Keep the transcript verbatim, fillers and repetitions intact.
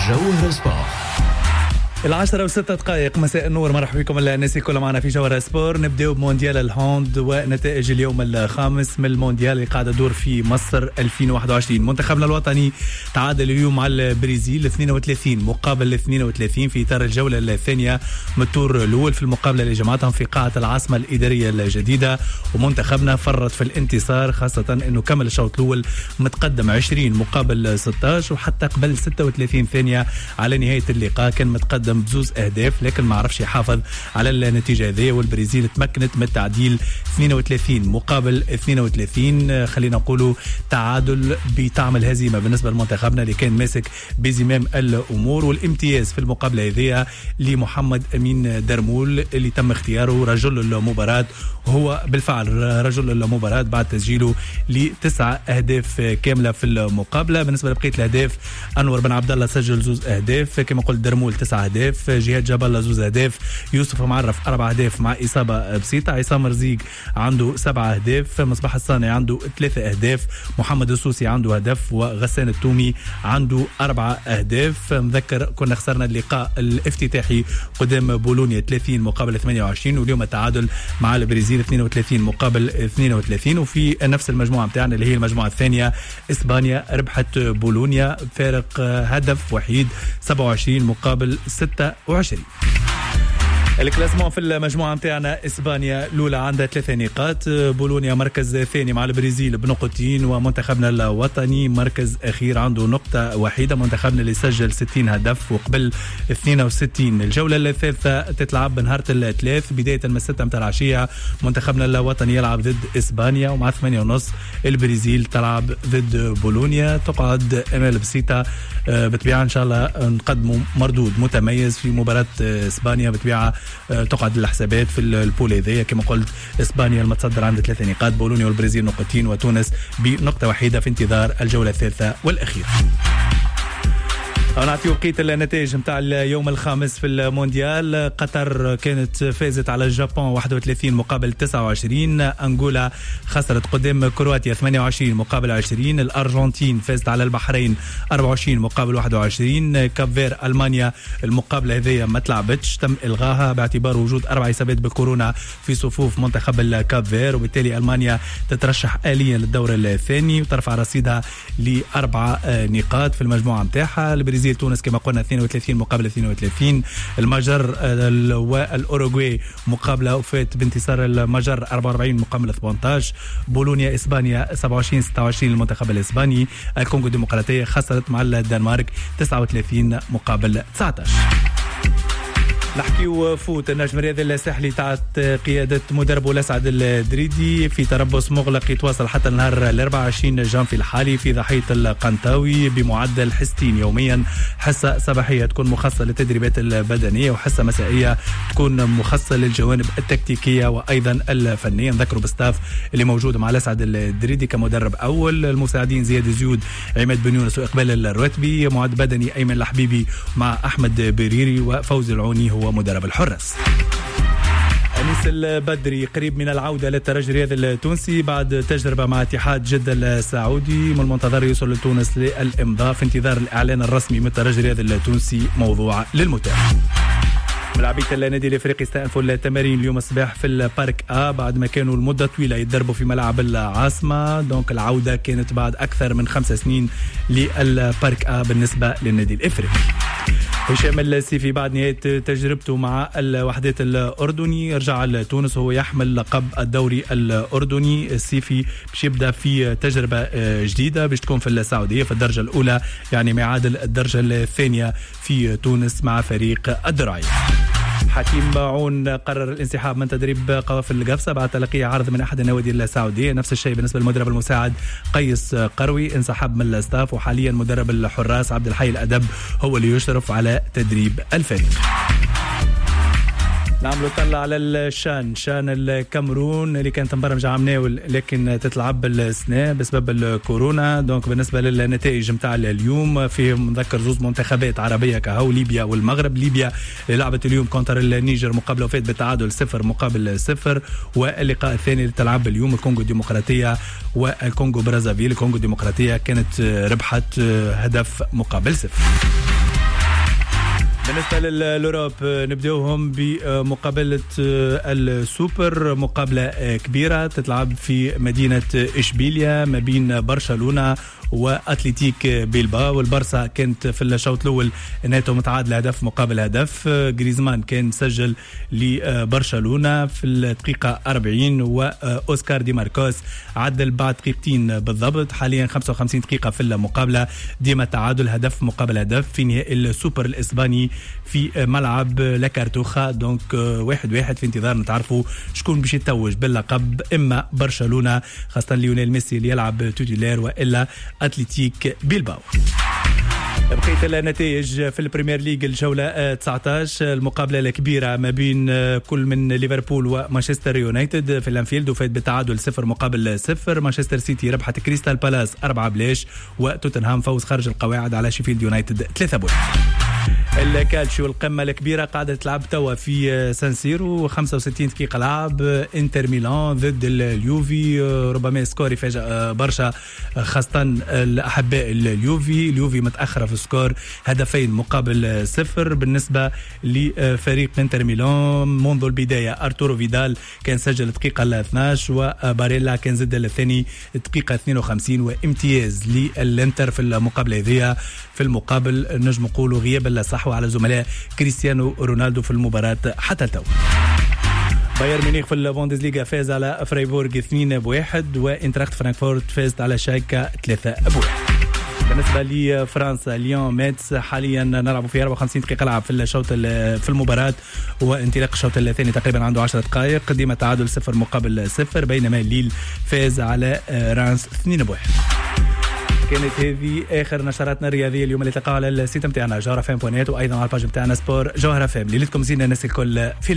جوهر سبور. العشرة وستة دقائق مساء النور، مرحبا بكم الناس الكل معنا في جوهر سبور. نبدأ بمونديال الهوند ونتائج اليوم الخامس من المونديال اللي قاعد يدور في مصر ألفين وواحد وعشرين. منتخبنا الوطني تعادل اليوم مع البرازيل اثنين وثلاثين مقابل اثنين وثلاثين في إطار الجولة الثانية من الدور الأول في المقابلة اللي جمعتهم في قاعة العاصمة الإدارية الجديدة. ومنتخبنا فرط في الانتصار، خاصة أنه كمل الشوط الأول متقدم عشرين مقابل ستة عشر، وحتى قبل ستة وثلاثين ثانية على نهاية اللقاء كان متقدم بزوز أهداف، لكن ما عرفش يحافظ على النتيجة هذه. والبرازيل تمكنت من التعديل اثنين وثلاثين مقابل اثنين وثلاثين. خلينا نقولوا تعادل بطعم الهزيمة بالنسبة لمنتخبنا اللي كان ماسك بزمام الأمور. والامتياز في المقابلة هذه لمحمد أمين درمول اللي تم اختياره رجل المباراة، وهو بالفعل رجل المباراة بعد تسجيله لتسعة أهداف كاملة في المقابلة. بالنسبة لبقية الأهداف، أنور بن عبد الله سجل زوز أهداف، كما قلت درمول تسعة أهداف، جهاد جبل زوز أهداف، يوسف معرف أربع أهداف مع إصابة بسيطة، عصام رزيق عنده سبعة أهداف، مصباح الصانع عنده ثلاثة أهداف، محمد السوسي عنده هدف، وغسان التومي عنده أربعة أهداف. نذكر كنا خسرنا اللقاء الافتتاحي قدام بولونيا ثلاثين مقابل ثمانية وعشرين، واليوم التعادل مع البرازيل اثنين وثلاثين مقابل اثنين وثلاثين. وفي نفس المجموعة متاعنا اللي هي المجموعة الثانية، إسبانيا ربحت بولونيا فارق هدف وحيد سبعة وعشرين مقابل ستة وعشرين. الكلاسمون في المجموعة متاعنا، إسبانيا الأولى عندها ثلاثة نقاط، بولونيا مركز ثاني مع البرازيل بنقطتين، ومنتخبنا الوطني مركز أخير عنده نقطة واحدة. منتخبنا اللي سجل ستين هدف وقبل اثنين وستين. الجولة الثالثة تتلعب بنهار الثلاث بداية من ستة متاع العشية. منتخبنا الوطني يلعب ضد إسبانيا، ومع ثمانية ونص البرازيل تلعب ضد بولونيا. تقعد أمال بسيطة بتبيع إن شاء الله نقدموا مردود متميز في مباراة إسبانيا، بتبيع تقعد الحسابات في البول هذيا. كما قلت إسبانيا المتصدر عنده ثلاثة نقاط، بولونيا والبرازيل نقطتين، وتونس بنقطة واحدة في انتظار الجولة الثالثة والأخيرة. نعطي وقيت النتائج متاع اليوم الخامس في المونديال. قطر كانت فازت على اليابان واحد وثلاثين مقابل تسعة وعشرين، أنغولا خسرت قدام كرواتيا ثمانية وعشرين مقابل عشرين، الأرجنتين فازت على البحرين أربعة وعشرين مقابل واحد وعشرين، كاب فير ألمانيا المقابلة هذه ما تلعبتش، تم إلغاها باعتبار وجود أربع إصابات بكورونا في صفوف منتخب الكاب فير، وبالتالي ألمانيا تترشح آليا للدور الثاني وترفع رصيدها لأربع نقاط في المجموعة متاعها. البرازيل تونس كما قلنا اثنين وثلاثين مقابل اثنين وثلاثين، المجر والأوروغواي مقابلة وفات بانتصار المجر أربعة وأربعين مقابل ثمانية عشر، بولونيا إسبانيا سبعة وعشرين ستة وعشرين المنتخب الإسباني، الكونغو الديمقراطية خسرت مع الدنمارك تسعة وثلاثين مقابل تسعة عشر. نحكي وفوت. النجم الرياضي الساحلي تحت قيادة مدربه الأسعد الدريدي في تربص مغلق يتواصل حتى النهار الأربعة وعشرين جانفي الحالي في ضحية القنطاوي بمعدل حصتين يوميا، حصة صباحية تكون مخصصة للتدريبات البدنية، وحصة مسائية تكون مخصصة للجوانب التكتيكية وأيضا الفنية. نذكروا بستاف اللي موجود مع الأسعد الدريدي كمدرب أول، المساعدين زياد زيود، عماد بن يونس، وإقبال الرواتبي، معد بدني أيمن الحبيبي مع أحمد بريري، وفوز العوني هو مدرب الحراس. أنيس البدري قريب من العودة للترجي الرياضي التونسي بعد تجربة مع اتحاد جدة السعودي، من المنتظر يوصل لتونس للإمضاء في انتظار الإعلان الرسمي من الترجي الرياضي التونسي موضوع للمتابعة. ملاعبية النادي الافريقي استأنفوا التمارين اليوم الصباح في البارك آ بعد ما كانوا لمدة طويلة يتدربوا في ملعب العاصمة. دونك العودة كانت بعد أكثر من خمس سنين للبارك آ بالنسبة للنادي الافريقي. هشام السيفي بعد نهاية تجربته مع الوحدات الأردني رجع لتونس وهو يحمل لقب الدوري الأردني. السيفي باش يبدأ في تجربة جديدة باش تكون في السعودية في الدرجة الأولى، يعني ما يعادل الدرجة الثانية في تونس مع فريق الدرعية. حكيم باعون قرر الانسحاب من تدريب قوافل القفصة بعد تلقي عرض من أحد النوادي السعودية. نفس الشيء بالنسبة للمدرب المساعد قيس قروي، انسحب من الاستاف، وحاليا مدرب الحراس عبد الحي الأدب هو اللي يشرف على تدريب الفريق. نعملوا طلع على الشان شان الكاميرون اللي كانت مبرمجة عمناول لكن تتلعب بالسنة بسبب الكورونا. دونك بالنسبة للنتائج متاع اليوم فيه نذكر زوز منتخبات عربية كهو ليبيا والمغرب. ليبيا اللي لعبت اليوم كونتر النيجر مقابل وفات بالتعادل صفر مقابل صفر، واللقاء الثاني اللي تلعب اليوم الكونغو الديمقراطية والكونغو برازافيل. الكونغو الديمقراطية كانت ربحت هدف مقابل صفر. بالنسبة للأوروب نبدأوهم بمقابلة السوبر، مقابلة كبيرة تتلعب في مدينة إشبيليا ما بين برشلونة وأتليتيك بيلباو. والبرصة كانت في الشوط الأول نهايته متعادلة هدف مقابل هدف. غريزمان كان سجل لبرشلونة في الدقيقة أربعين وأوسكار دي ماركوس عدل بعد دقيقتين بالضبط. حاليا خمسة وخمسين دقيقة في المقابلة، ديما تعادل هدف مقابل هدف في نهائي السوبر الإسباني في ملعب لاكارتوخا. دونك واحد واحد في انتظار نتعرفوا شكون باش يتوج باللقب، إما برشلونة خاصة ليونيل ميسي اللي يلعب توتيلير وإلا أتليتيك بيلباو. بقيت النتائج في البريمير ليج الجولة تسعة عشر، المقابلة الكبيرة ما بين كل من ليفربول ومانشستر يونايتد في الانفيلد وفات بالتعادل صفر مقابل صفر. مانشستر سيتي ربحت كريستال بالاس أربعة بلاش، وتوتنهام فوز خارج القواعد على شيفيلد يونايتد ثلاثة بوينت. الكالتشيو القمة الكبيرة قاعدة تلعب توا في سان سيرو، خمسة وستين دقيقة لعب، انتر ميلان ضد اليوفي. ربما سكور يفاجئ برشا خاصة الأحباء اليوفي. اليوفي متأخرة في السكور هدفين مقابل صفر. بالنسبة لفريق انتر ميلان منذ البداية أرتورو فيدال كان سجل الدقيقة الاثناش وباريلا كان زد الثاني الدقيقة اثنين وخمسين، وامتياز للانتر في المقابلة هذه. في المقابل نجم نقولوا غياب الصحوة على زملاء كريستيانو رونالدو في المباراة حتى التو. بايرن ميونخ في البوندسليغا فاز على فرايبورغ اثنين بواحد، وانتراخت فرانكفورت فازت على شالكة ثلاثة بواحد. بالنسبة لفرنسا ليون ميتس حاليا نلعب في أربعة وخمسين دقيقة لعب في الشوط في المباراة، وانطلاق الشوط الثاني تقريبا عنده عشر دقائق، ديما تعادل صفر مقابل صفر، بينما ليل فاز على رانس اثنين بواحد. كانت هذه اخر نشراتنا الرياضيه اليوم اللي تلقاها على السيت نتاعنا جوهره فام بوينت، وايضا على الباج نتاعنا سبور جوهره فام. ليلتكم زينه الناس الكل في